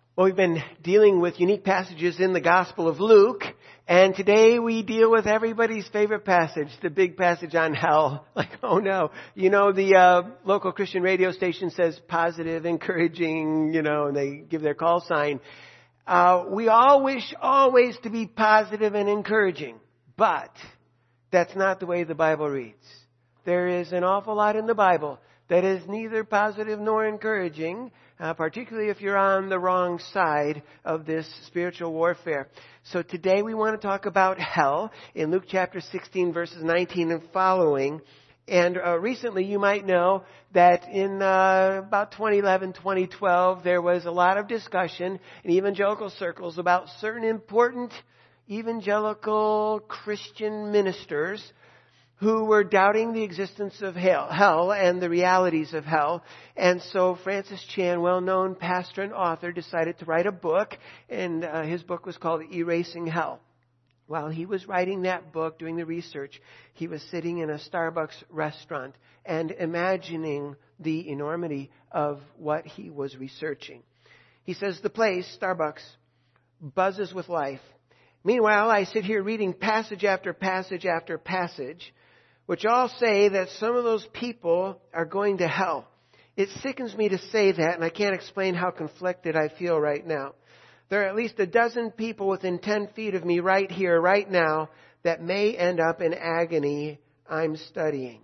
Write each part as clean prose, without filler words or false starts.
Well, we've been dealing with unique passages in the Gospel of Luke, and today we deal with everybody's favorite passage, the big passage on hell. Like, oh no. The local Christian radio station says positive, encouraging, and they give their call sign. We all wish always to be positive and encouraging, but that's not the way the Bible reads. There is an awful lot in the Bible that is neither positive nor encouraging, particularly if you're on the wrong side of this spiritual warfare. So today we want to talk about hell in Luke chapter 16, verses 19 and following. And recently you might know that in about 2011, 2012, there was a lot of discussion in evangelical circles about certain important evangelical Christian ministers who were doubting the existence of hell and the realities of hell. And so Francis Chan, well-known pastor and author, decided to write a book, and his book was called Erasing Hell. While he was writing that book, doing the research, he was sitting in a Starbucks restaurant and imagining the enormity of what he was researching. He says, the place, Starbucks, buzzes with life. Meanwhile, I sit here reading passage after passage after passage, which all say that some of those people are going to hell. It sickens me to say that, and I can't explain how conflicted I feel right now. There are at least a dozen people within 10 feet of me right here, right now, that may end up in agony I'm studying.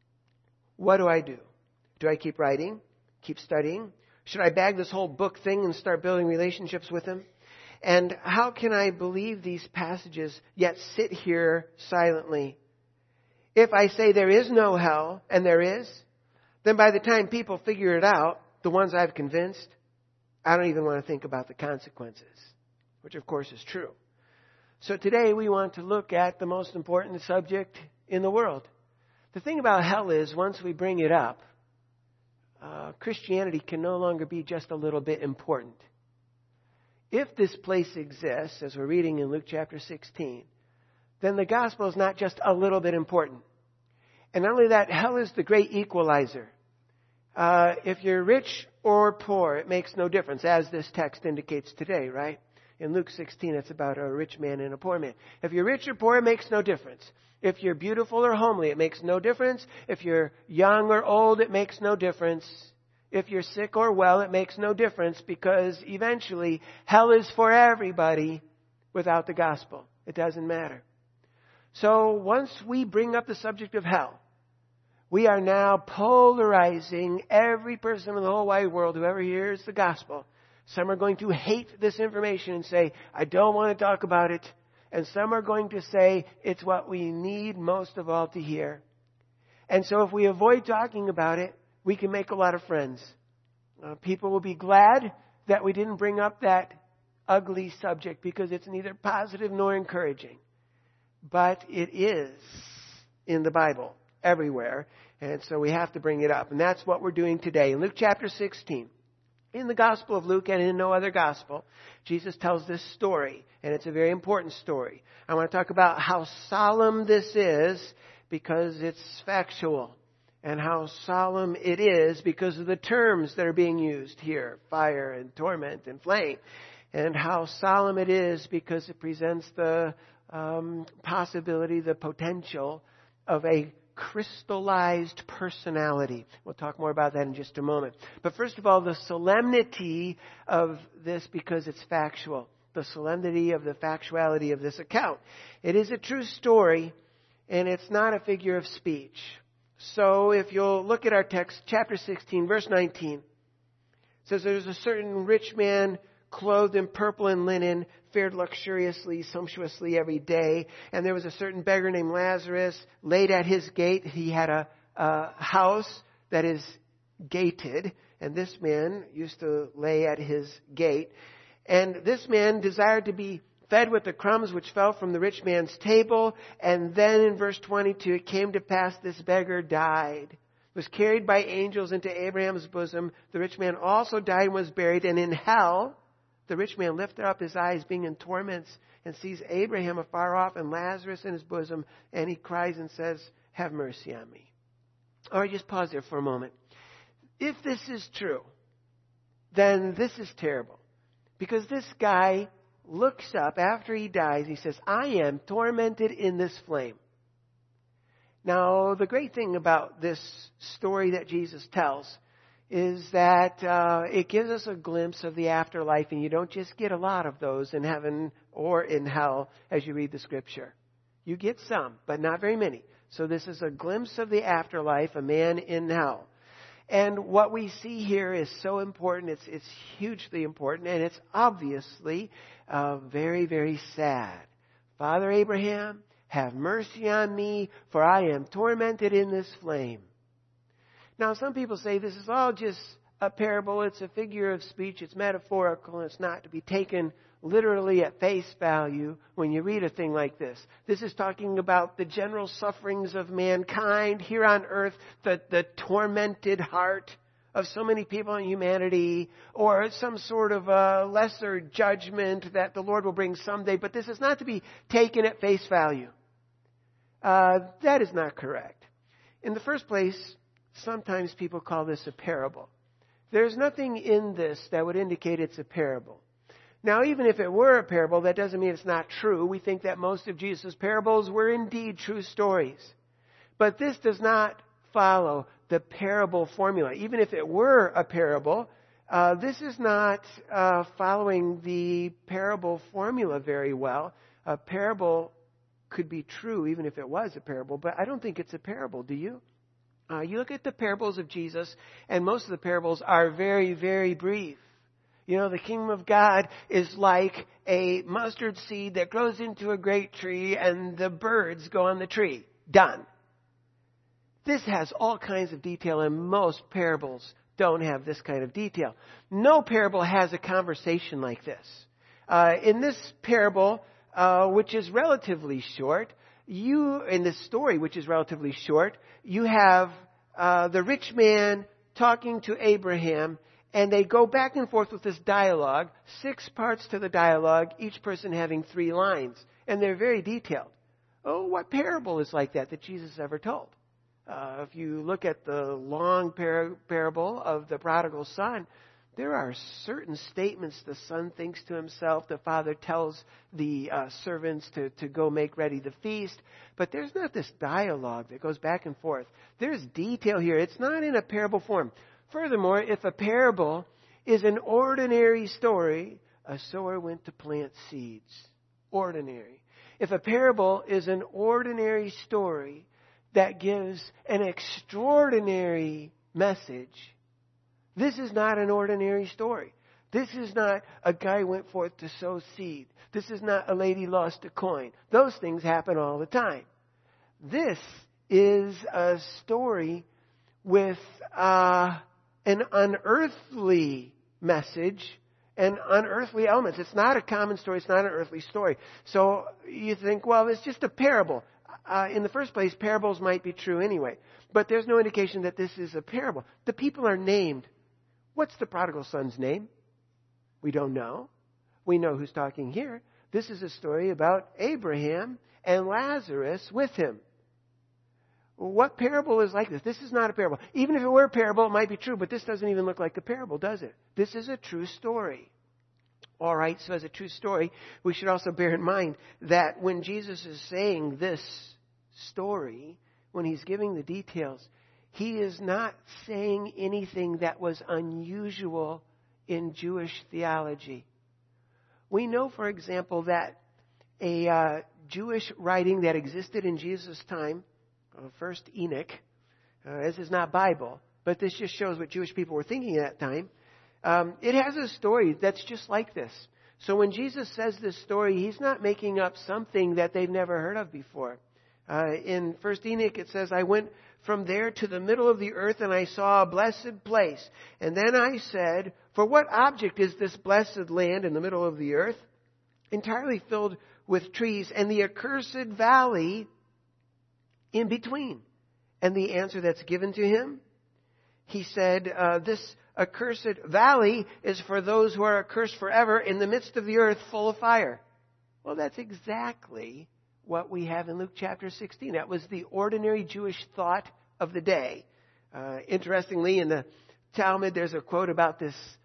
What do? Do I keep writing? Keep studying? Should I bag this whole book thing and start building relationships with them? And how can I believe these passages, yet sit here silently? If I say there is no hell, and there is, then by the time people figure it out, the ones I've convinced, I don't even want to think about the consequences, which of course is true. So today we want to look at the most important subject in the world. The thing about hell is, once we bring it up, Christianity can no longer be just a little bit important. If this place exists, as we're reading in Luke chapter 16, then the gospel is not just a little bit important. And not only that, hell is the great equalizer. If you're rich or poor, it makes no difference, as this text indicates today, right? In Luke 16, it's about a rich man and a poor man. If you're rich or poor, it makes no difference. If you're beautiful or homely, it makes no difference. If you're young or old, it makes no difference. If you're sick or well, it makes no difference, because eventually hell is for everybody without the gospel. It doesn't matter. So once we bring up the subject of hell, we are now polarizing every person in the whole wide world who ever hears the gospel. Some are going to hate this information and say, I don't want to talk about it. And some are going to say, it's what we need most of all to hear. And so if we avoid talking about it, we can make a lot of friends. People will be glad that we didn't bring up that ugly subject, because it's neither positive nor encouraging. But it is in the Bible everywhere, and so we have to bring it up. And that's what we're doing today. In Luke chapter 16, in the Gospel of Luke and in no other gospel, Jesus tells this story, and it's a very important story. I want to talk about how solemn this is because it's factual, and how solemn it is because of the terms that are being used here, fire and torment and flame, and how solemn it is because it presents the possibility, the potential of a crystallized personality. We'll talk more about that in just a moment. But first of all, the solemnity of this, because it's factual. The solemnity of the factuality of this account. It is a true story, and it's not a figure of speech. So if you'll look at our text, chapter 16, verse 19, it says, there's a certain rich man clothed in purple and linen, fared luxuriously, sumptuously every day. And there was a certain beggar named Lazarus laid at his gate. He had a house that is gated, and this man used to lay at his gate. And this man desired to be fed with the crumbs which fell from the rich man's table. And then in verse 22, it came to pass this beggar died, was carried by angels into Abraham's bosom. The rich man also died and was buried. And in hell, the rich man lifted up his eyes, being in torments, and sees Abraham afar off and Lazarus in his bosom. And he cries and says, have mercy on me. All right, just pause there for a moment. If this is true, then this is terrible. Because this guy looks up after he dies. He says, I am tormented in this flame. Now, the great thing about this story that Jesus tells is that it gives us a glimpse of the afterlife, and you don't just get a lot of those in heaven or in hell as you read the Scripture. You get some, but not very many. So this is a glimpse of the afterlife, a man in hell. And what we see here is so important. It's hugely important, and it's obviously very, very sad. Father Abraham, have mercy on me, for I am tormented in this flame. Now, some people say this is all just a parable. It's a figure of speech. It's metaphorical. It's not to be taken literally at face value when you read a thing like this. This is talking about the general sufferings of mankind here on earth, the tormented heart of so many people in humanity, or some sort of a lesser judgment that the Lord will bring someday. But this is not to be taken at face value. That is not correct. In the first place, sometimes people call this a parable. There's nothing in this that would indicate it's a parable. Now, even if it were a parable, that doesn't mean it's not true. We think that most of Jesus' parables were indeed true stories. But this does not follow the parable formula. Even if it were a parable, this is not following the parable formula very well. A parable could be true even if it was a parable, but I don't think it's a parable, do you? You look at the parables of Jesus, and most of the parables are very, very brief. You know, the kingdom of God is like a mustard seed that grows into a great tree, and the birds go on the tree. Done. This has all kinds of detail, and most parables don't have this kind of detail. No parable has a conversation like this. In this parable, which is relatively short, in this story, which is relatively short, you have the rich man talking to Abraham, and they go back and forth with this dialogue, 6 parts to the dialogue, each person having 3 lines, and they're very detailed. Oh, what parable is like that Jesus ever told? If you look at the long parable of the prodigal son, there are certain statements the son thinks to himself. The father tells the servants to go make ready the feast. But there's not this dialogue that goes back and forth. There's detail here. It's not in a parable form. Furthermore, if a parable is an ordinary story, a sower went to plant seeds. Ordinary. If a parable is an ordinary story that gives an extraordinary message, this is not an ordinary story. This is not a guy went forth to sow seed. This is not a lady lost a coin. Those things happen all the time. This is a story with an unearthly message and unearthly elements. It's not a common story. It's not an earthly story. So you think, well, it's just a parable. In the first place, parables might be true anyway. But there's no indication that this is a parable. The people are named. What's the prodigal son's name? We don't know. We know who's talking here. This is a story about Abraham and Lazarus with him. What parable is like this? This is not a parable. Even if it were a parable, it might be true, but this doesn't even look like a parable, does it? This is a true story. All right, so as a true story, we should also bear in mind that when Jesus is saying this story, when he's giving the details, he is not saying anything that was unusual in Jewish theology. We know, for example, that a Jewish writing that existed in Jesus' time, First Enoch, this is not Bible, but this just shows what Jewish people were thinking at that time. It has a story that's just like this. So when Jesus says this story, he's not making up something that they've never heard of before. In First Enoch, it says, I went from there to the middle of the earth, and I saw a blessed place. And then I said, for what object is this blessed land in the middle of the earth? Entirely filled with trees, and the accursed valley in between. And the answer that's given to him, he said, this accursed valley is for those who are accursed forever in the midst of the earth full of fire. Well, that's exactly what we have in Luke chapter 16. That was the ordinary Jewish thought of the day. Interestingly, in the Talmud, there's a quote about this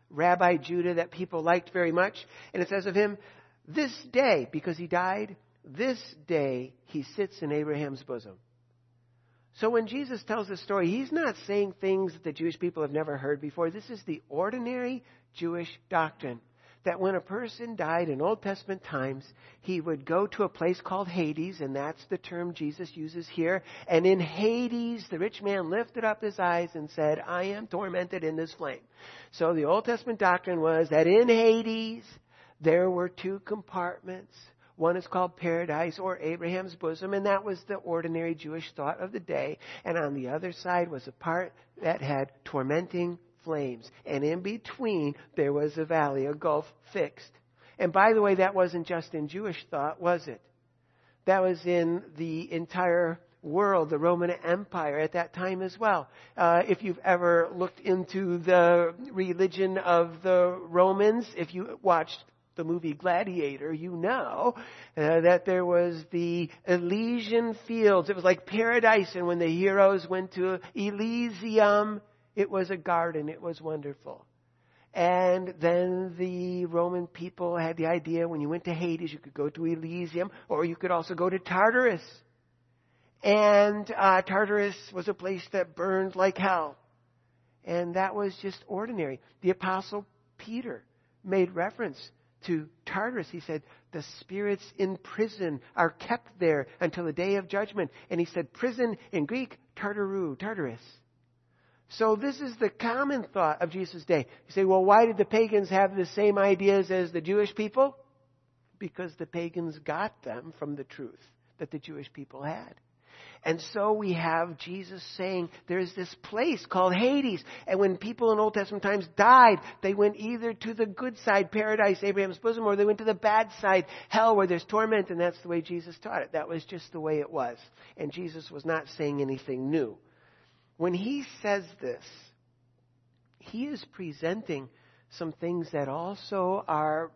Rabbi Judah that people liked very much. And it says of him, this day, because he died, this day he sits in Abraham's bosom. So when Jesus tells this story, he's not saying things that the Jewish people have never heard before. This is the ordinary Jewish doctrine. That when a person died in Old Testament times, he would go to a place called Hades, and that's the term Jesus uses here. And in Hades, the rich man lifted up his eyes and said, I am tormented in this flame. So the Old Testament doctrine was that in Hades, there were two compartments. One is called paradise or Abraham's bosom, and that was the ordinary Jewish thought of the day. And on the other side was a part that had tormenting flames. And in between, there was a valley, a gulf fixed. And by the way, that wasn't just in Jewish thought, was it? That was in the entire world, the Roman Empire at that time as well. If you've ever looked into the religion of the Romans, if you watched the movie Gladiator, you know that there was the Elysian fields. It was like paradise, and when the heroes went to Elysium, it was a garden. It was wonderful. And then the Roman people had the idea when you went to Hades, you could go to Elysium, or you could also go to Tartarus. And Tartarus was a place that burned like hell. And that was just ordinary. The Apostle Peter made reference to Tartarus. He said, the spirits in prison are kept there until the day of judgment. And he said, prison in Greek, Tartarus. So this is the common thought of Jesus' day. You say, well, why did the pagans have the same ideas as the Jewish people? Because the pagans got them from the truth that the Jewish people had. And so we have Jesus saying there's this place called Hades. And when people in Old Testament times died, they went either to the good side, paradise, Abraham's bosom, or they went to the bad side, hell, where there's torment. And that's the way Jesus taught it. That was just the way it was. And Jesus was not saying anything new. When he says this, he is presenting some things that also are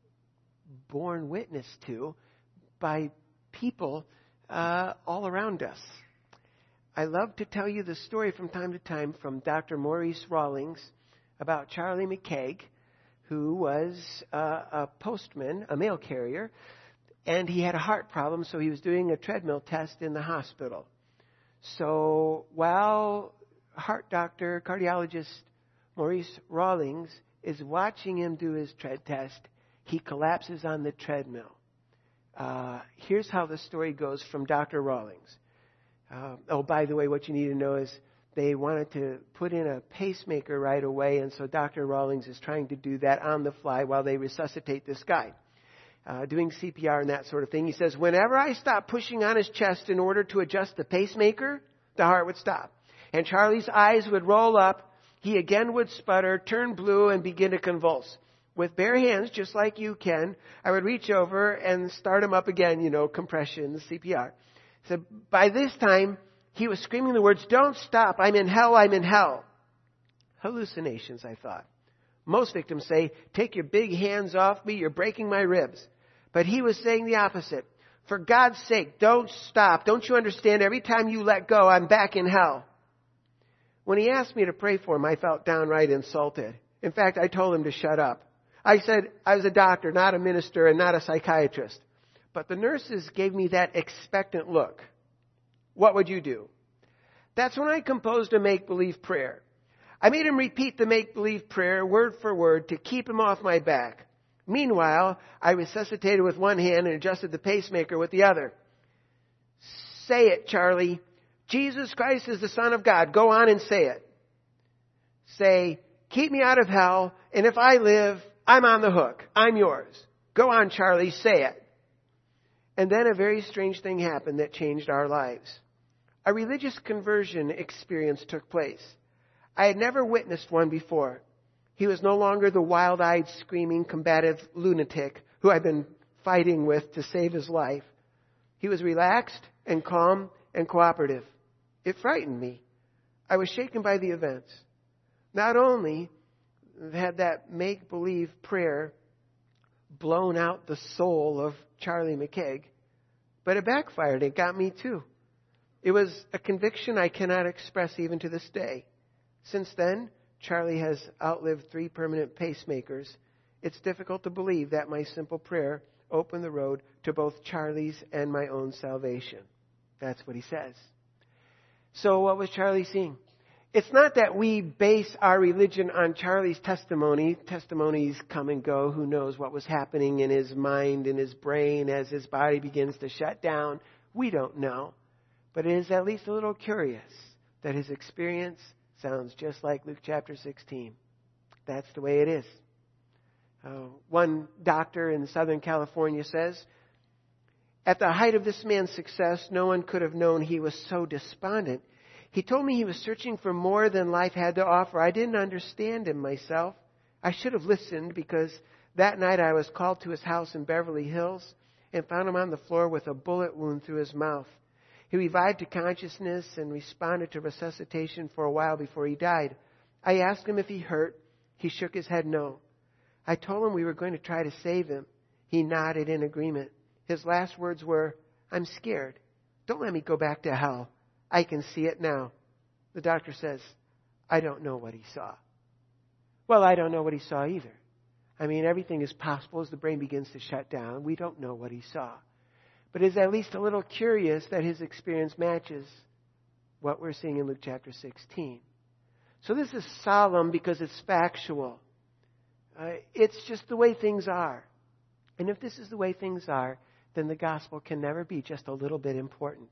borne witness to by people all around us. I love to tell you the story from time to time from Dr. Maurice Rawlings about Charlie McKeag, who was a postman, a mail carrier, and he had a heart problem, so he was doing a treadmill test in the hospital. So while heart doctor, cardiologist Maurice Rawlings is watching him do his tread test, he collapses on the treadmill. Here's how the story goes from Dr. Rawlings. By the way, what you need to know is they wanted to put in a pacemaker right away, and so Dr. Rawlings is trying to do that on the fly while they resuscitate this guy. Doing CPR and that sort of thing. He says, whenever I stopped pushing on his chest in order to adjust the pacemaker, the heart would stop. And Charlie's eyes would roll up. He again would sputter, turn blue, and begin to convulse. With bare hands, just like you can, I would reach over and start him up again, compression, CPR. So by this time, he was screaming the words, don't stop, I'm in hell, I'm in hell. Hallucinations, I thought. Most victims say, take your big hands off me, you're breaking my ribs. But he was saying the opposite. For God's sake, don't stop. Don't you understand? Every time you let go, I'm back in hell. When he asked me to pray for him, I felt downright insulted. In fact, I told him to shut up. I said I was a doctor, not a minister, and not a psychiatrist. But the nurses gave me that expectant look. What would you do? That's when I composed a make-believe prayer. I made him repeat the make-believe prayer word for word to keep him off my back. Meanwhile, I resuscitated with one hand and adjusted the pacemaker with the other. Say it, Charlie. Jesus Christ is the Son of God. Go on and say it. Say, keep me out of hell, and if I live, I'm on the hook. I'm yours. Go on, Charlie, say it. And then a very strange thing happened that changed our lives. A religious conversion experience took place. I had never witnessed one before. He was no longer the wild-eyed, screaming, combative lunatic who I'd been fighting with to save his life. He was relaxed and calm and cooperative. It frightened me. I was shaken by the events. Not only had that make-believe prayer blown out the soul of Charlie McKeag, but it backfired. It got me too. It was a conviction I cannot express even to this day. Since then, Charlie has outlived 3 permanent pacemakers. It's difficult to believe that my simple prayer opened the road to both Charlie's and my own salvation. That's what he says. So what was Charlie seeing? It's not that we base our religion on Charlie's testimony. Testimonies come and go. Who knows what was happening in his mind, in his brain, as his body begins to shut down. We don't know. But it is at least a little curious that his experience sounds just like Luke chapter 16. That's the way it is. One doctor in Southern California says, at the height of this man's success, no one could have known he was so despondent. He told me he was searching for more than life had to offer. I didn't understand him myself. I should have listened, because that night I was called to his house in Beverly Hills and found him on the floor with a bullet wound through his mouth. He revived to consciousness and responded to resuscitation for a while before he died. I asked him if he hurt. He shook his head no. I told him we were going to try to save him. He nodded in agreement. His last words were, I'm scared. Don't let me go back to hell. I can see it now. The doctor says, I don't know what he saw. Well, I don't know what he saw either. I mean, everything is possible as the brain begins to shut down. We don't know what he saw. But it's at least a little curious that his experience matches what we're seeing in Luke chapter 16. So this is solemn because it's factual. It's just the way things are. And if this is the way things are, then the gospel can never be just a little bit important.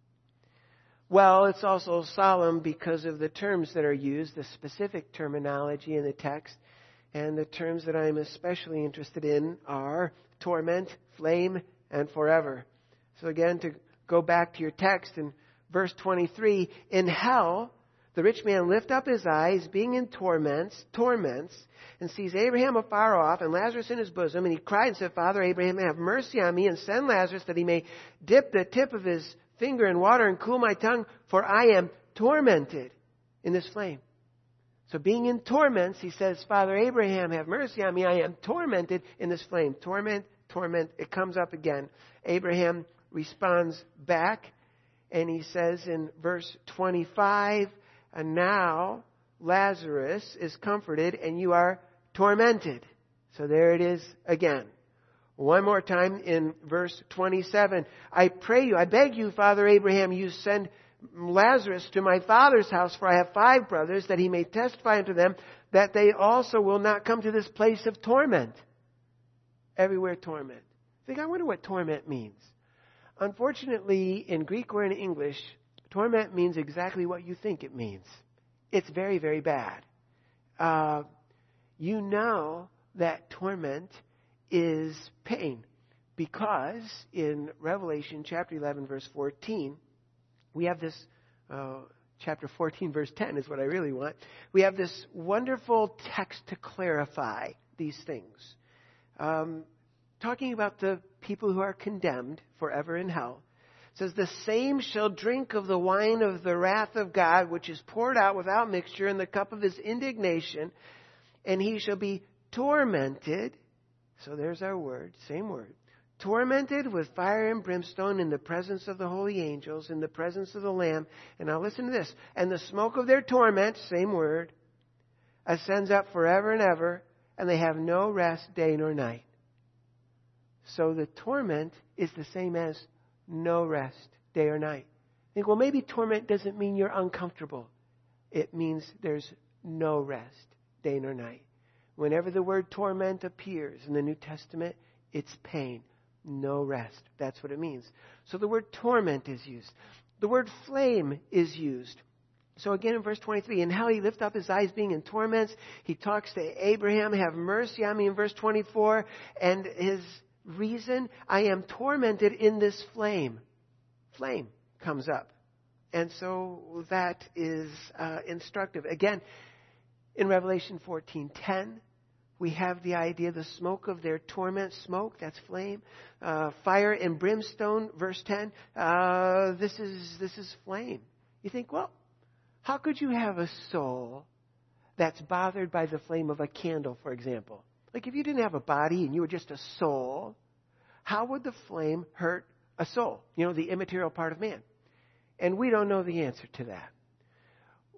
Well, it's also solemn because of the terms that are used, the specific terminology in the text. And the terms that I'm especially interested in are torment, flame, and forever. So again, to go back to your text in verse 23, in hell, the rich man lift up his eyes, being in torments, and sees Abraham afar off and Lazarus in his bosom. And he cried and said, Father Abraham, have mercy on me and send Lazarus that he may dip the tip of his finger in water and cool my tongue, for I am tormented in this flame. So being in torments, he says, Father Abraham, have mercy on me. I am tormented in this flame. Torment. It comes up again. Abraham responds back, and he says in verse 25, and now Lazarus is comforted and you are tormented. So there it is again. One more time in verse 27. I pray you, I beg you, Father Abraham, you send Lazarus to my father's house, for I have 5 brothers, that he may testify unto them that they also will not come to this place of torment. Everywhere torment. I wonder what torment means. Unfortunately, in Greek or in English, torment means exactly what you think it means. It's very, very bad. You know that torment is pain, because in Revelation chapter 11 verse 14, we have this, chapter 14 verse 10 is what I really want. We have this wonderful text to clarify these things. Talking about the people who are condemned forever in hell. It says, the same shall drink of the wine of the wrath of God, which is poured out without mixture in the cup of his indignation, and he shall be tormented. So there's our word, same word. Tormented with fire and brimstone in the presence of the holy angels, in the presence of the Lamb. And now listen to this. And the smoke of their torment, same word, ascends up forever and ever, and they have no rest day nor night. So the torment is the same as no rest day or night. You think, well, maybe torment doesn't mean you're uncomfortable. It means there's no rest day nor night. Whenever the word torment appears in the New Testament, it's pain, no rest. That's what it means. So the word torment is used. The word flame is used. So again in verse 23, in hell he lift up his eyes being in torments. He talks to Abraham, have mercy on me in verse 24. And his reason, I am tormented in this flame. Flame comes up. And so that is instructive. Again, in Revelation 14:10, we have the idea, the smoke of their torment. Smoke, that's flame. Fire and brimstone, verse 10. This is flame. You think, well, how could you have a soul that's bothered by the flame of a candle, for example? Like if you didn't have a body and you were just a soul, how would the flame hurt a soul? You know, the immaterial part of man. And we don't know the answer to that.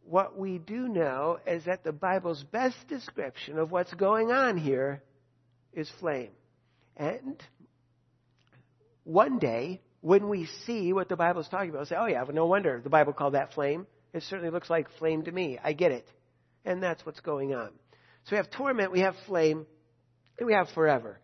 what we do know is that the Bible's best description of what's going on here is flame. And one day, when we see what the Bible is talking about, we'll say, oh yeah, well, no wonder the Bible called that flame. It certainly looks like flame to me. I get it. And that's what's going on. So we have torment, we have flame, and we have forever.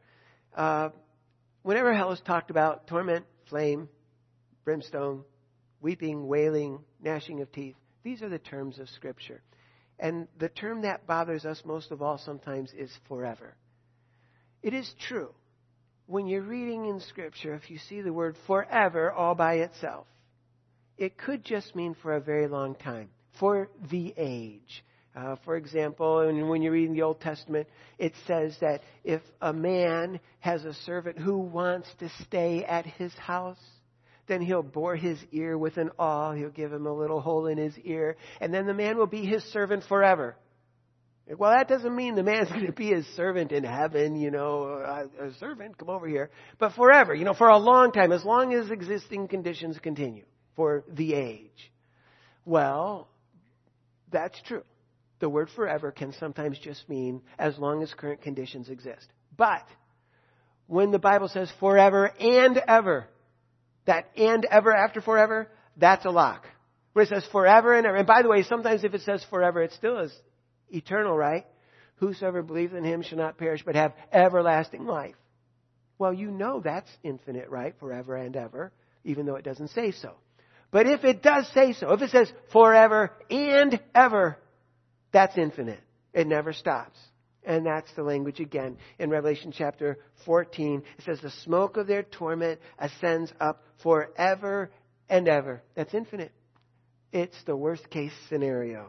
Whenever hell is talked about, torment, flame, brimstone, weeping, wailing, gnashing of teeth, these are the terms of Scripture. And the term that bothers us most of all sometimes is forever. It is true. When you're reading in Scripture, if you see the word forever all by itself, it could just mean for a very long time, for the age. For example, when you read in the Old Testament, it says that if a man has a servant who wants to stay at his house, then he'll bore his ear with an awl. He'll give him a little hole in his ear, and then the man will be his servant forever. Well, that doesn't mean the man's going to be his servant in heaven, a servant, come over here. But forever, for a long time, as long as existing conditions continue, for the age. Well, that's true. The word forever can sometimes just mean as long as current conditions exist. But when the Bible says forever and ever, that and ever after forever, that's a lock. When it says forever and ever, and by the way, sometimes if it says forever, it still is eternal, right? Whosoever believes in him shall not perish, but have everlasting life. Well, that's infinite, right? Forever and ever, even though it doesn't say so. But if it does say so, if it says forever and ever, that's infinite. It never stops. And that's the language again in Revelation chapter 14. It says the smoke of their torment ascends up forever and ever. That's infinite. It's the worst case scenario.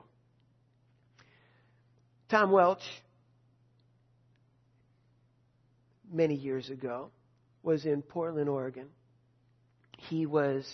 Tom Welch, many years ago, was in Portland, Oregon. He was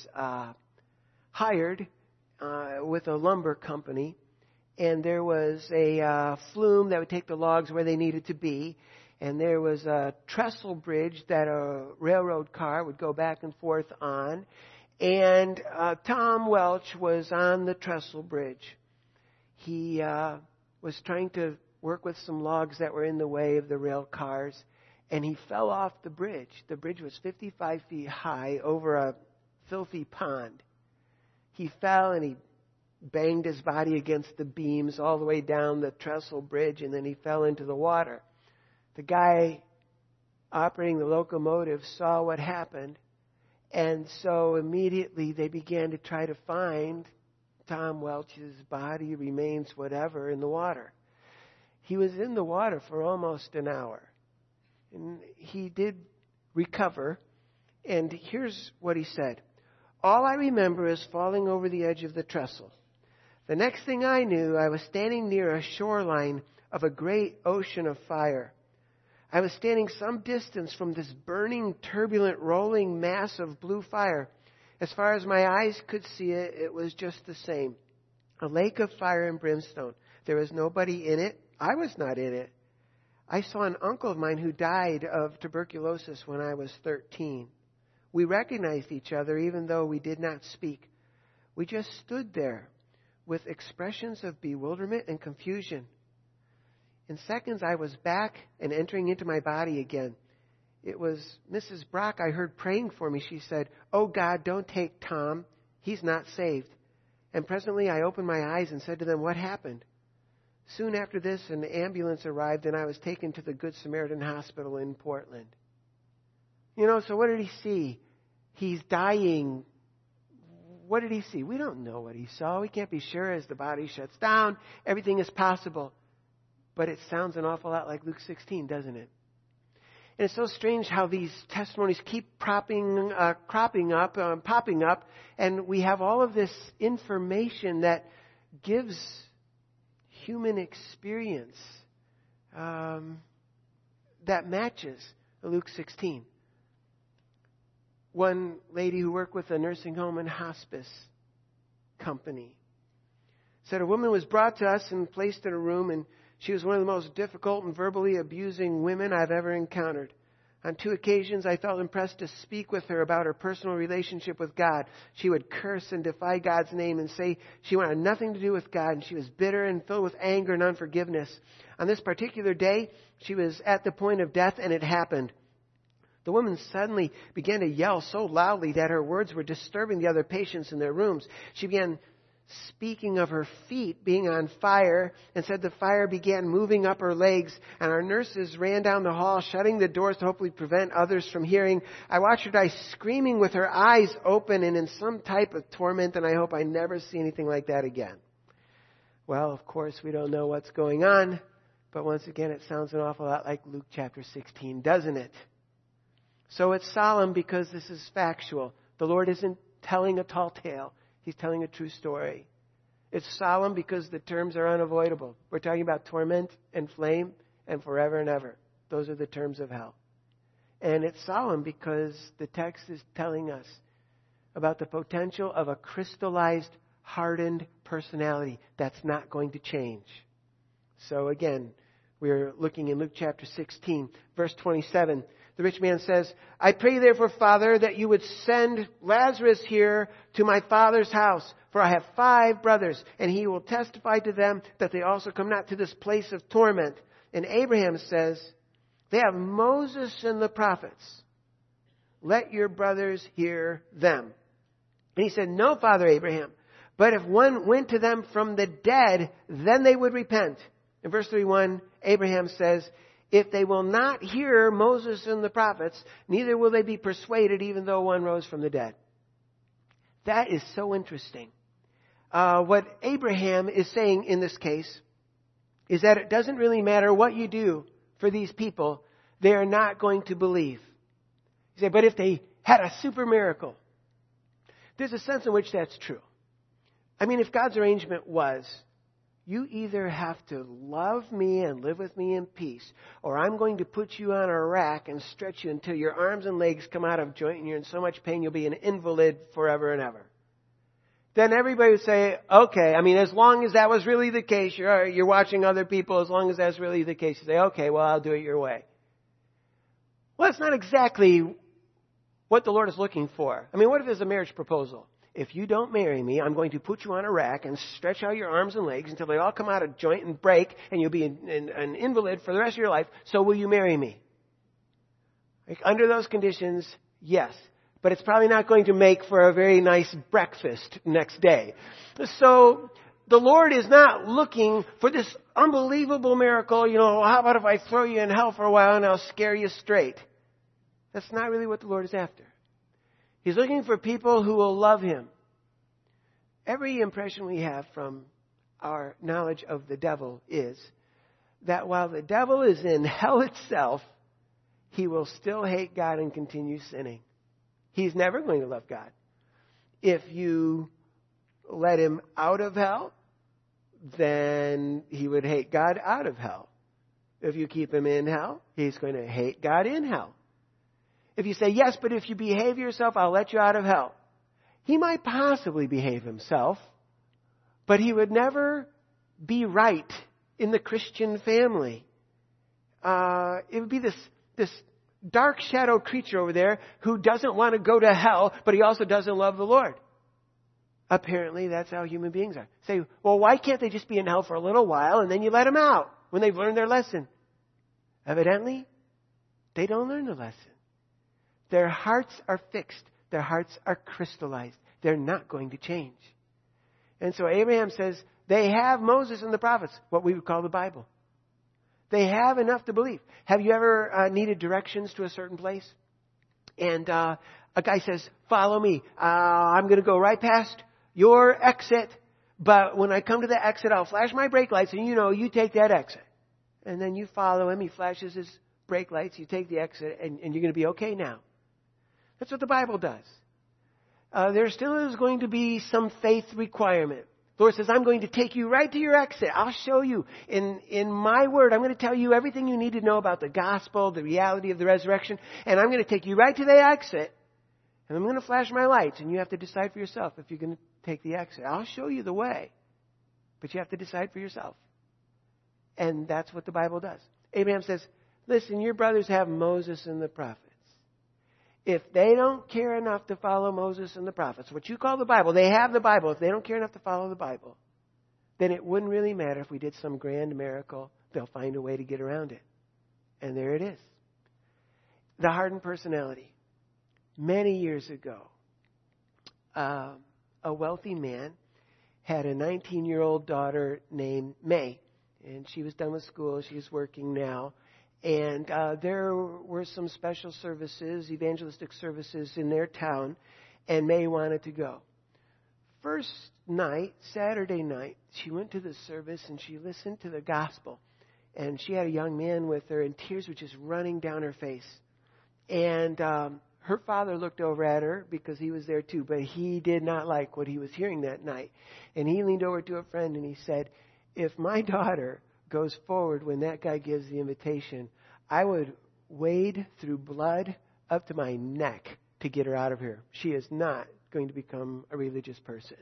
hired with a lumber company, and there was a flume that would take the logs where they needed to be, and there was a trestle bridge that a railroad car would go back and forth on, and Tom Welch was on the trestle bridge. He was trying to work with some logs that were in the way of the rail cars, and he fell off the bridge. The bridge was 55 feet high over a filthy pond. He fell and he banged his body against the beams all the way down the trestle bridge, and then he fell into the water. The guy operating the locomotive saw what happened, and so immediately they began to try to find Tom Welch's body, remains, whatever, in the water. He was in the water for almost an hour. And he did recover. And here's what he said. All I remember is falling over the edge of the trestle. The next thing I knew, I was standing near a shoreline of a great ocean of fire. I was standing some distance from this burning, turbulent, rolling mass of blue fire. As far as my eyes could see it, it was just the same. A lake of fire and brimstone. There was nobody in it. I was not in it. I saw an uncle of mine who died of tuberculosis when I was 13. We recognized each other even though we did not speak. We just stood there with expressions of bewilderment and confusion. In seconds, I was back and entering into my body again. It was Mrs. Brock I heard praying for me. She said, "Oh God, don't take Tom. He's not saved." And presently I opened my eyes and said to them, "What happened?" Soon after this, an ambulance arrived and I was taken to the Good Samaritan Hospital in Portland. So what did he see? He's dying. What did he see? We don't know what he saw. We can't be sure as the body shuts down. Everything is possible. But it sounds an awful lot like Luke 16, doesn't it? And it's so strange how these testimonies keep popping up, and we have all of this information that gives human experience that matches Luke 16. One lady who worked with a nursing home and hospice company said a woman was brought to us and placed in a room, and she was one of the most difficult and verbally abusing women I've ever encountered. On 2 occasions, I felt impressed to speak with her about her personal relationship with God. She would curse and defy God's name and say she wanted nothing to do with God, and she was bitter and filled with anger and unforgiveness. On this particular day, she was at the point of death, and it happened. The woman suddenly began to yell so loudly that her words were disturbing the other patients in their rooms. She began speaking of her feet being on fire and said the fire began moving up her legs, and our nurses ran down the hall, shutting the doors to hopefully prevent others from hearing. I watched her die screaming with her eyes open and in some type of torment, and I hope I never see anything like that again. Well, of course, we don't know what's going on, but once again, it sounds an awful lot like Luke chapter 16, doesn't it? So it's solemn because this is factual. The Lord isn't telling a tall tale. He's telling a true story. It's solemn because the terms are unavoidable. We're talking about torment and flame and forever and ever. Those are the terms of hell. And it's solemn because the text is telling us about the potential of a crystallized, hardened personality that's not going to change. So again, we're looking in Luke chapter 16, verse 27. The rich man says, I pray therefore, Father, that you would send Lazarus here to my father's house, for I have 5 brothers, and he will testify to them that they also come not to this place of torment. And Abraham says, they have Moses and the prophets. Let your brothers hear them. And he said, no, Father Abraham, but if one went to them from the dead, then they would repent. In verse 31, Abraham says, if they will not hear Moses and the prophets, neither will they be persuaded even though one rose from the dead. That is so interesting. What Abraham is saying in this case is that it doesn't really matter what you do for these people, they are not going to believe. He said, but if they had a super miracle, there's a sense in which that's true. I mean, if God's arrangement was, you either have to love me and live with me in peace, or I'm going to put you on a rack and stretch you until your arms and legs come out of joint and you're in so much pain you'll be an invalid forever and ever. Then everybody would say, okay, I mean, as long as that was really the case, you're watching other people, as long as that's really the case, you say, okay, well, I'll do it your way. Well, that's not exactly what the Lord is looking for. I mean, what if there's a marriage proposal? If you don't marry me, I'm going to put you on a rack and stretch out your arms and legs until they all come out of joint and break, and you'll be an invalid for the rest of your life. So will you marry me? Like, under those conditions, yes. But it's probably not going to make for a very nice breakfast next day. So the Lord is not looking for this unbelievable miracle. You know, how about if I throw you in hell for a while and I'll scare you straight? That's not really what the Lord is after. He's looking for people who will love Him. Every impression we have from our knowledge of the devil is that while the devil is in hell itself, he will still hate God and continue sinning. He's never going to love God. If you let him out of hell, then he would hate God out of hell. If you keep him in hell, he's going to hate God in hell. If you say, yes, but if you behave yourself, I'll let you out of hell. He might possibly behave himself, but he would never be right in the Christian family. It would be this dark shadow creature over there who doesn't want to go to hell, but he also doesn't love the Lord. Apparently, that's how human beings are. Say, well, why can't they just be in hell for a little while and then you let them out when they've learned their lesson? Evidently, they don't learn the lesson. Their hearts are fixed. Their hearts are crystallized. They're not going to change. And so Abraham says, they have Moses and the prophets, what we would call the Bible. They have enough to believe. Have you ever needed directions to a certain place? And a guy says, follow me. I'm going to go right past your exit. But when I come to the exit, I'll flash my brake lights. And you take that exit. And then you follow him. He flashes his brake lights. You take the exit. And you're going to be okay now. That's what the Bible does. There still is going to be some faith requirement. The Lord says, I'm going to take you right to your exit. I'll show you in my word. I'm going to tell you everything you need to know about the gospel, the reality of the resurrection. And I'm going to take you right to the exit. And I'm going to flash my lights. And you have to decide for yourself if you're going to take the exit. I'll show you the way. But you have to decide for yourself. And that's what the Bible does. Abraham says, Listen, your brothers have Moses and the prophets. If they don't care enough to follow Moses and the prophets, what you call the Bible, they have the Bible. If they don't care enough to follow the Bible, then it wouldn't really matter if we did some grand miracle. They'll find a way to get around it. And there it is. The hardened personality. Many years ago, a wealthy man had a 19-year-old daughter named May. And she was done with school. She's working now. And there were some special services, evangelistic services in their town. And May wanted to go. First night, Saturday night, she went to the service and she listened to the gospel. And she had a young man with her, and tears were just running down her face. And her father looked over at her because he was there too, but he did not like what he was hearing that night. And he leaned over to a friend and he said, if my daughter goes forward when that guy gives the invitation, I would wade through blood up to my neck to get her out of here. She is not going to become a religious person.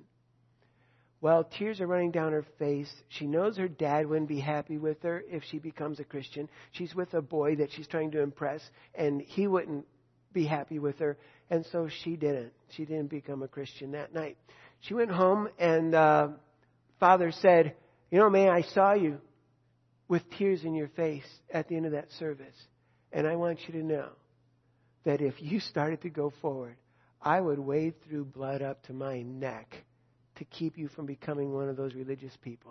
Well, tears are running down her face. She knows her dad wouldn't be happy with her if she becomes a Christian. She's with a boy that she's trying to impress, and he wouldn't be happy with her. And so she didn't. She didn't become a Christian that night. She went home, and father said, you know, May, I saw you with tears in your face at the end of that service. And I want you to know that if you started to go forward, I would wade through blood up to my neck to keep you from becoming one of those religious people.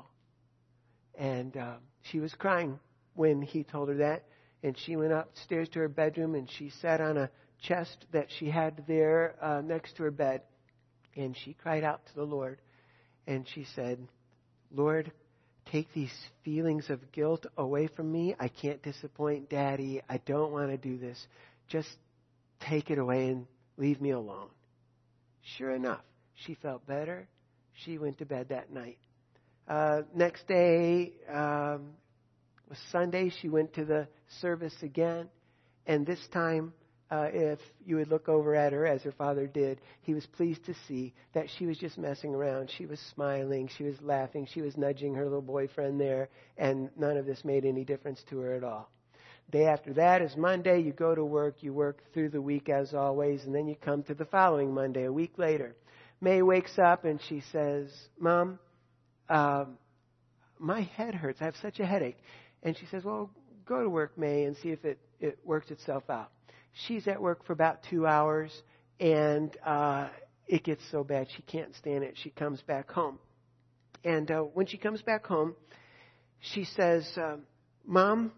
And she was crying when he told her that. And she went upstairs to her bedroom and she sat on a chest that she had there next to her bed. And she cried out to the Lord. And she said, Lord, take these feelings of guilt away from me. I can't disappoint Daddy. I don't want to do this. Just take it away and leave me alone. Sure enough, she felt better. She went to bed that night. Next day was Sunday. She went to the service again. And this time, if you would look over at her as her father did, he was pleased to see that she was just messing around. She was smiling. She was laughing. She was nudging her little boyfriend there. And none of this made any difference to her at all. Day after that is Monday. You go to work. You work through the week as always. And then you come to the following Monday, a week later. May wakes up and she says, Mom, my head hurts. I have such a headache. And she says, well, go to work, May, and see if it works itself out. She's at work for about 2 hours, and it gets so bad she can't stand it. She comes back home. And when she comes back home, she says, Mom,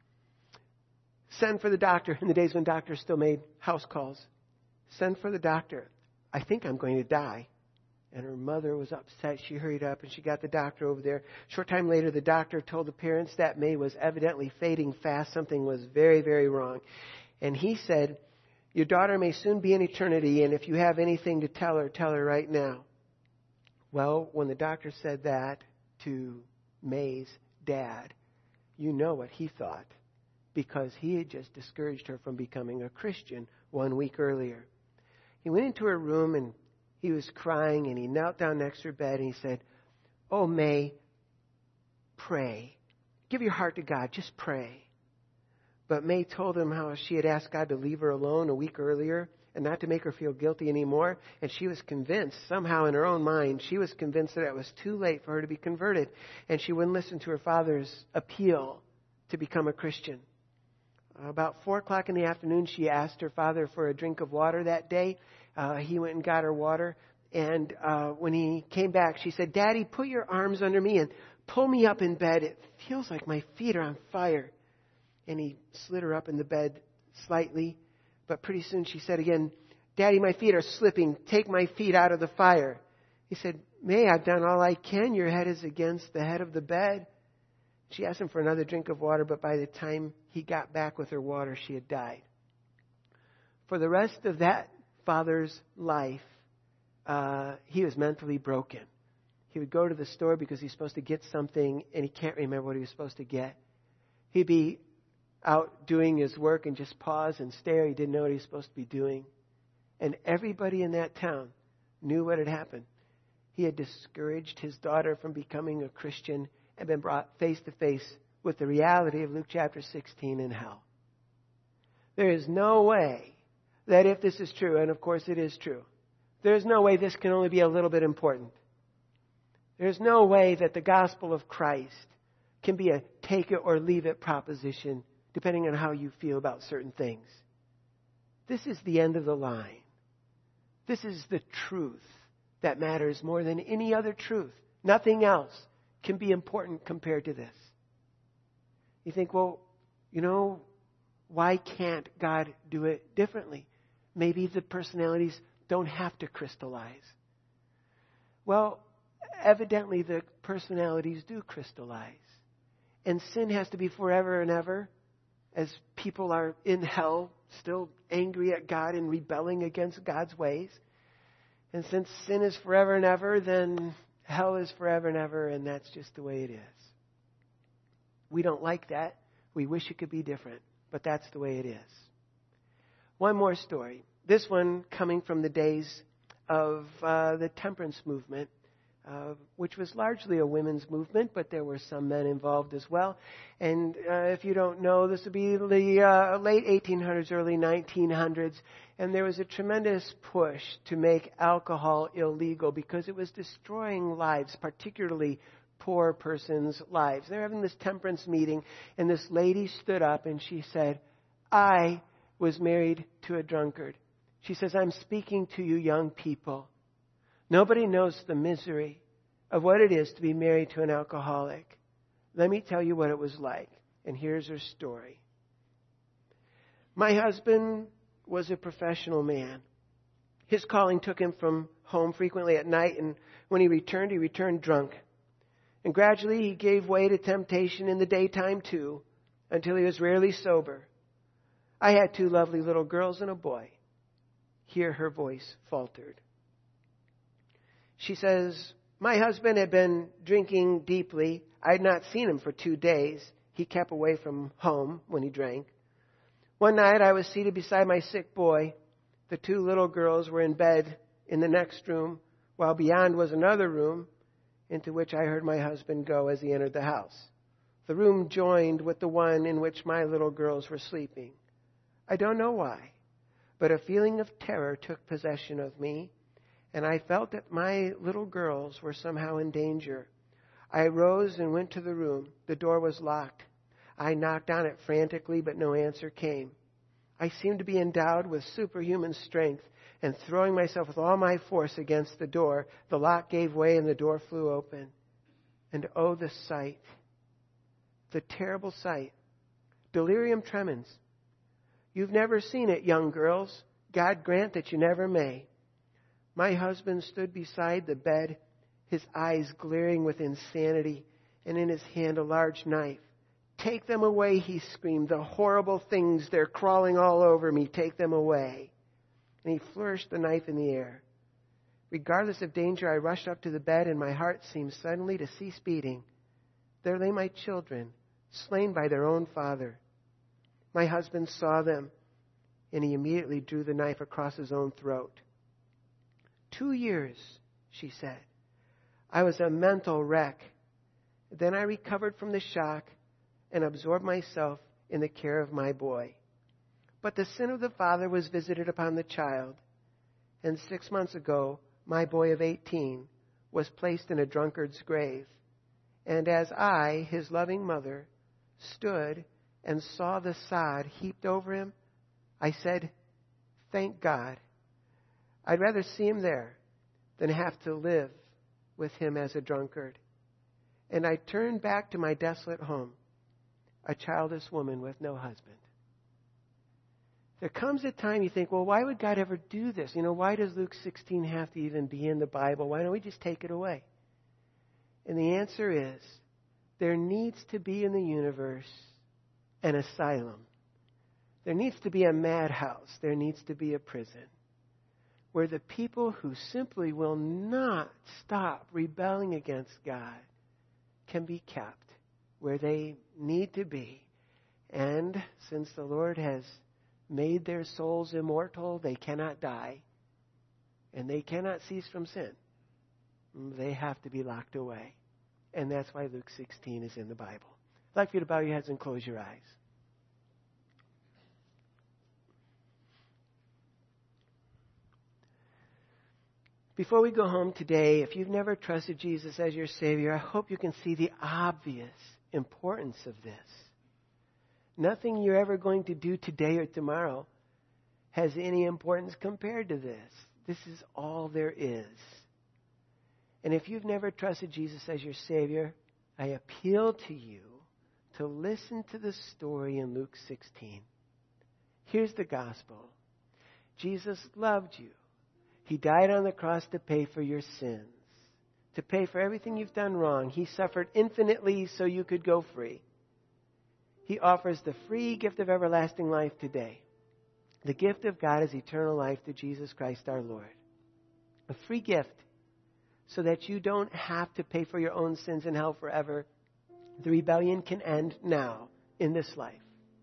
send for the doctor. In the days when doctors still made house calls. Send for the doctor. I think I'm going to die. And her mother was upset. She hurried up and she got the doctor over there. Short time later, the doctor told the parents that May was evidently fading fast. Something was very, very wrong. And he said, your daughter may soon be in eternity, and if you have anything to tell her right now. Well, when the doctor said that to May's dad, you know what he thought, because he had just discouraged her from becoming a Christian 1 week earlier. He went into her room and he was crying, and he knelt down next to her bed and he said, oh, May, pray. Give your heart to God. Just pray. But May told him how she had asked God to leave her alone a week earlier and not to make her feel guilty anymore. And she was convinced, somehow in her own mind, she was convinced that it was too late for her to be converted. And she wouldn't listen to her father's appeal to become a Christian. About 4 o'clock in the afternoon, she asked her father for a drink of water that day. He went and got her water. And when he came back, she said, Daddy, put your arms under me and pull me up in bed. It feels like my feet are on fire. And he slid her up in the bed slightly. But pretty soon she said again, Daddy, my feet are slipping. Take my feet out of the fire. He said, May, I've done all I can. Your head is against the head of the bed. She asked him for another drink of water, but by the time he got back with her water, she had died. For the rest of that father's life, he was mentally broken. He would go to the store because he's supposed to get something, and he can't remember what he was supposed to get. He'd be out doing his work and just pause and stare. He didn't know what he was supposed to be doing. And everybody in that town knew what had happened. He had discouraged his daughter from becoming a Christian and been brought face to face with the reality of Luke chapter 16 in hell. There is no way that if this is true, and of course it is true, there's no way this can only be a little bit important. There's no way that the gospel of Christ can be a take it or leave it proposition, depending on how you feel about certain things. This is the end of the line. This is the truth that matters more than any other truth. Nothing else can be important compared to this. You think, well, why can't God do it differently? Maybe the personalities don't have to crystallize. Well, evidently the personalities do crystallize. And sin has to be forever and ever, as people are in hell, still angry at God and rebelling against God's ways. And since sin is forever and ever, then hell is forever and ever, and that's just the way it is. We don't like that. We wish it could be different, but that's the way it is. One more story. This one coming from the days of the temperance movement, which was largely a women's movement, but there were some men involved as well. And if you don't know, this would be the late 1800s, early 1900s, and there was a tremendous push to make alcohol illegal because it was destroying lives, particularly poor persons' lives. They were having this temperance meeting, and this lady stood up and she said, I was married to a drunkard. She says, I'm speaking to you young people. Nobody knows the misery of what it is to be married to an alcoholic. Let me tell you what it was like. And here's her story. My husband was a professional man. His calling took him from home frequently at night, and when he returned drunk. And gradually he gave way to temptation in the daytime too, until he was rarely sober. I had 2 lovely little girls and a boy. Here her voice faltered. She says, my husband had been drinking deeply. I had not seen him for 2 days. He kept away from home when he drank. One night I was seated beside my sick boy. The 2 little girls were in bed in the next room, while beyond was another room into which I heard my husband go as he entered the house. The room joined with the one in which my little girls were sleeping. I don't know why, but a feeling of terror took possession of me, and I felt that my little girls were somehow in danger. I rose and went to the room. The door was locked. I knocked on it frantically, but no answer came. I seemed to be endowed with superhuman strength, and throwing myself with all my force against the door, the lock gave way and the door flew open. And oh, the sight, the terrible sight. Delirium tremens. You've never seen it, young girls. God grant that you never may. My husband stood beside the bed, his eyes glaring with insanity, and in his hand a large knife. Take them away, he screamed. The horrible things, they're crawling all over me. Take them away. And he flourished the knife in the air. Regardless of danger, I rushed up to the bed, and my heart seemed suddenly to cease beating. There lay my children, slain by their own father. My husband saw them, and he immediately drew the knife across his own throat. 2 years, she said. I was a mental wreck. Then I recovered from the shock and absorbed myself in the care of my boy. But the sin of the father was visited upon the child, and 6 months ago, my boy of 18 was placed in a drunkard's grave. And as I, his loving mother, stood and saw the sod heaped over him, I said, thank God. I'd rather see him there than have to live with him as a drunkard. And I turned back to my desolate home, a childless woman with no husband. There comes a time you think, well, why would God ever do this? Why does Luke 16 have to even be in the Bible? Why don't we just take it away? And the answer is, there needs to be in the universe an asylum. There needs to be a madhouse. There needs to be a prison where the people who simply will not stop rebelling against God can be kept where they need to be. And since the Lord has made their souls immortal, they cannot die, and they cannot cease from sin. They have to be locked away. And that's why Luke 16 is in the Bible. I'd like for you to bow your heads and close your eyes. Before we go home today, if you've never trusted Jesus as your Savior, I hope you can see the obvious importance of this. Nothing you're ever going to do today or tomorrow has any importance compared to this. This is all there is. And if you've never trusted Jesus as your Savior, I appeal to you to listen to the story in Luke 16. Here's the gospel. Jesus loved you. He died on the cross to pay for your sins, to pay for everything you've done wrong. He suffered infinitely so you could go free. He offers the free gift of everlasting life today. The gift of God is eternal life through Jesus Christ our Lord. A free gift so that you don't have to pay for your own sins in hell forever. The rebellion can end now in this life.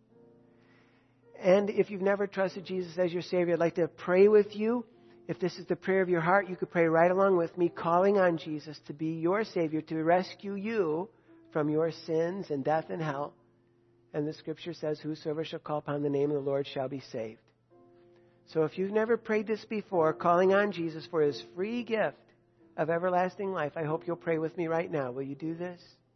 And if you've never trusted Jesus as your Savior, I'd like to pray with you. If this is the prayer of your heart, you could pray right along with me, calling on Jesus to be your Savior, to rescue you from your sins and death and hell. And the Scripture says, whosoever shall call upon the name of the Lord shall be saved. So if you've never prayed this before, calling on Jesus for His free gift of everlasting life, I hope you'll pray with me right now. Will you do this?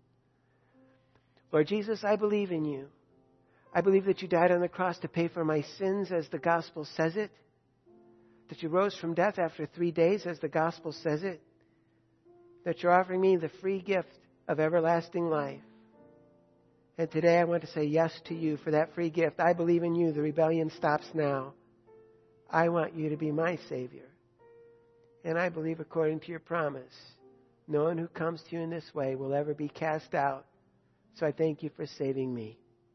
Lord Jesus, I believe in you. I believe that you died on the cross to pay for my sins as the gospel says it. That you rose from death after 3 days as the gospel says it. That you're offering me the free gift of everlasting life. And today I want to say yes to you for that free gift. I believe in you. The rebellion stops now. I want you to be my Savior. And I believe according to your promise, no one who comes to you in this way will ever be cast out. So I thank you for saving me.